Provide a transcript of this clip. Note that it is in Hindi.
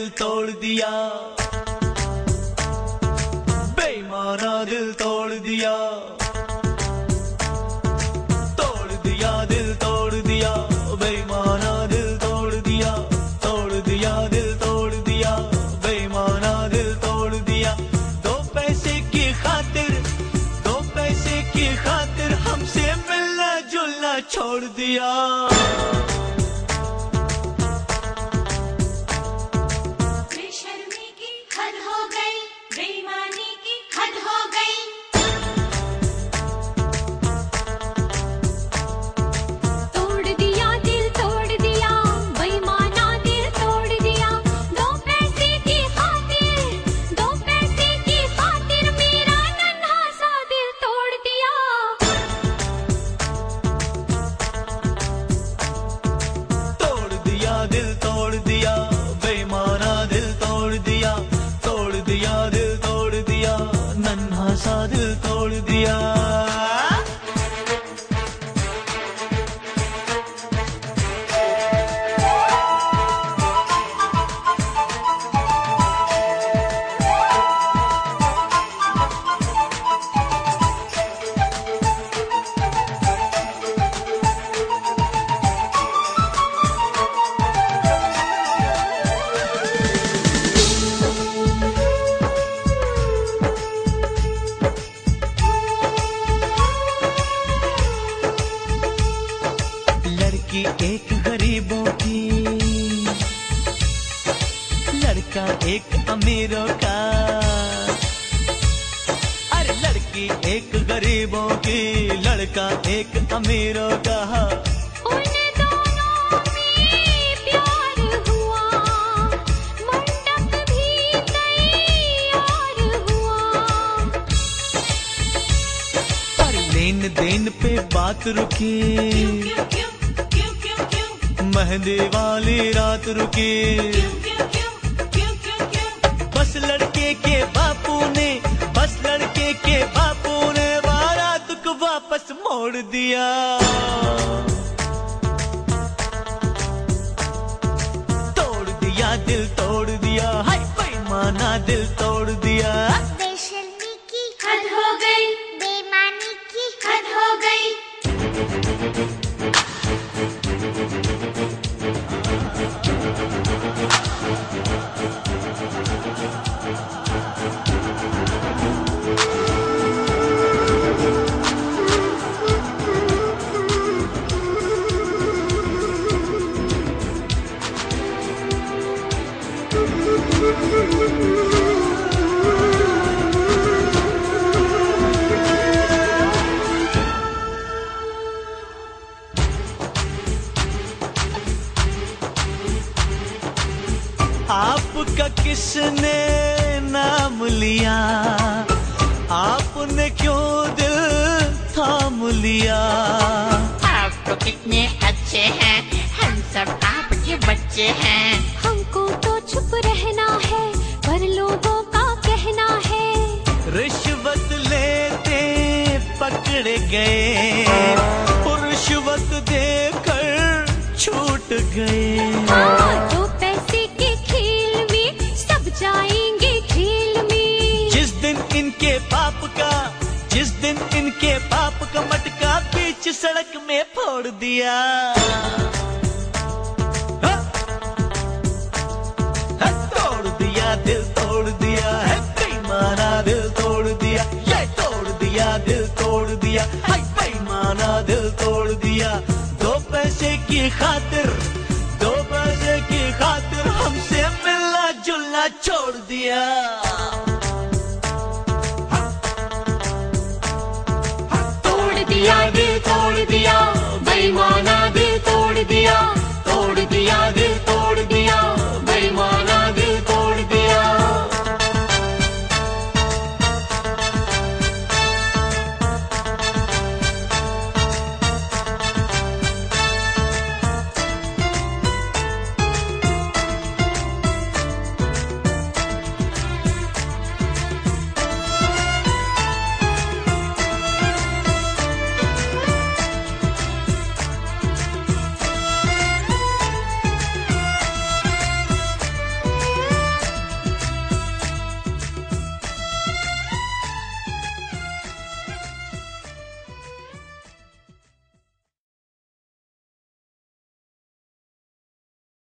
दिल तोड़ दिया, बेईमाना दिल तोड़ दिया, तोड़ दिया दिल तोड़ दिया, बेईमाना दिल तोड़ दिया, तोड़ दिया दिल तोड़ दिया, बेईमाना दिल तोड़ दिया। दो पैसे की खातिर, दो पैसे की खातिर हमसे मिलना जुलना छोड़ दिया। दिल तोड़ दिया, बेईमाना दिल तोड़ दिया, तोड़ दिया दिल तोड़ दिया, नन्हा सा दिल तोड़ दिया। एक गरीबों की, लड़का एक अमीरों का। अरे लड़की एक गरीबों की, लड़का एक अमीरों का। उन दोनों में प्यार हुआ, मंडप भी तैयार हुआ। पर लेन देन पे बात रुकी, मेहंदी वाली रात रुकी। बस लड़के के बापू ने, बस लड़के के बापू ने बारात को वापस मोड़ दिया। तोड़ दिया दिल तोड़ दिया, हाय बेईमाना दिल तोड़ दिया। बेशर्मी की हद हो गई, बेईमानी की हद हो गई। आपका किसने नाम लिया, आपने क्यों दिल थाम लिया। आप तो कितने अच्छे हैं, हम सब आपके बच्चे हैं। हमको तो चुप रहना है, पर लोगों का कहना है। रिश्वत लेते पकड़े गए, और रिश्वत देकर छूट गए। तो पैसे के खेल में सब जाएंगे खेल में। जिस दिन इनके बाप का, जिस दिन इनके बाप का मटका बीच सड़क में फोड़ दिया। तोड़ दिया दिल तोड़ दिया, है बेईमाना दिल तोड़ दिया। ये तोड़ दिया दिल तोड़ दिया, है बेईमाना दिल तोड़ दिया। दो पैसे की खातिर, दो पैसे की खातिर हमसे मिलना जुलना छोड़ दिया।